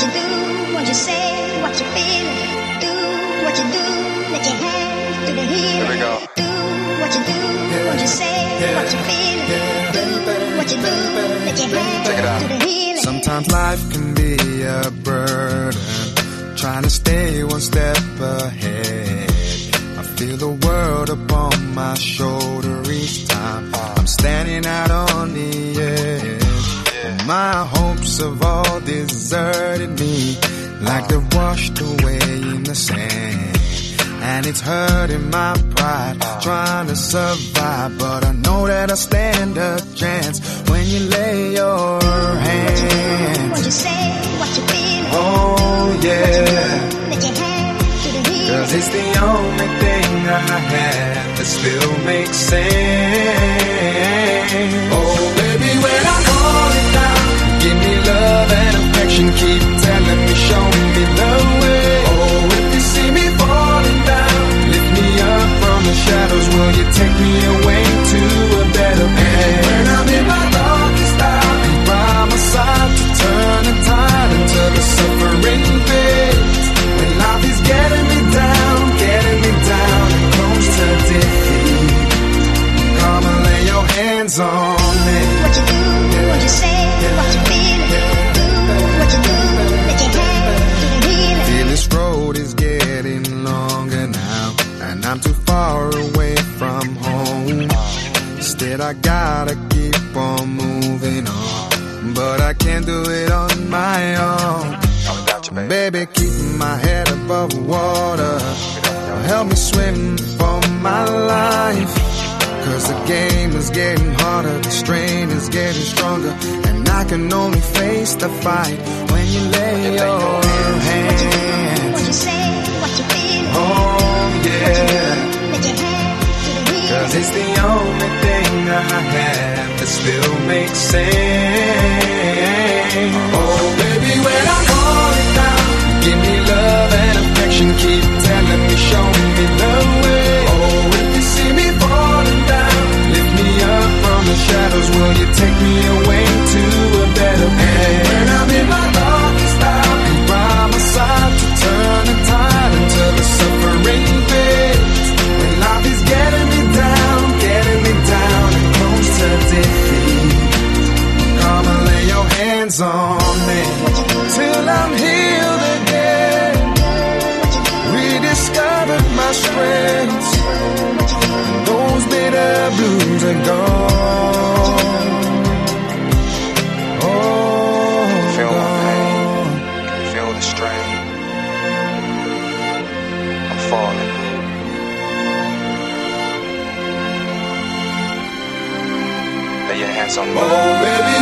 you do, what you say, what you feel. Do what you do, let your hands do the healing. Here we go. Do what you do, what you say, what you feel. Do what you do, let your hands do the healing. Sometimes life can be a burden, trying to stay one step ahead. I feel the world upon my shoulder each time I'm standing out on the edge. My hopes have all deserted me, like they're washed away in the sand. And it's hurting my pride, trying to survive, but I know that I stand a chance when you lay your hands. What you say, what you feel. Oh yeah, let your hands do the healing. 'Cause it's the only thing I have that still makes sense. Oh baby, when I'm falling down, give me love and affection, keep telling me, showing me the way. Oh, if you see me falling down, lift me up from the shadows, will you take me away to a better place? When I'm in my darkest hour, be by my side to turn the tide until the suffering fades. When life is getting me down and close to defeat, come and lay your hands on me. What you do, what you say, what you feel. Do what you do, let your hands do the healing. Feel this road is getting longer now, and I'm too far away from home. Instead I gotta keep on moving on, but I can't do it on my own. Baby, keep my head above water, help me swim for my life. 'Cause the game is getting harder, the strain is getting stronger, and I can only face the fight when you lay your hands. What you say, what you feel. Oh yeah, let your hands do the healing. 'Cause it's the only thing I have that still makes sense. Oh baby, when I'm falling down, give me love and affection, keep telling me, showing me the way. Oh, if you see me falling down, lift me up from the shadows, will you take me away to a better place? When I'm in my darkest hour, be by my side to turn the tide until the suffering fades. When life is getting me down and close to defeat, come and lay your hands on me till I'm healed again, rediscovered my strengths, and those bitter blues are gone. Oh, Feel my pain, feel the strain. I'm falling. Lay your hands on me. oh baby,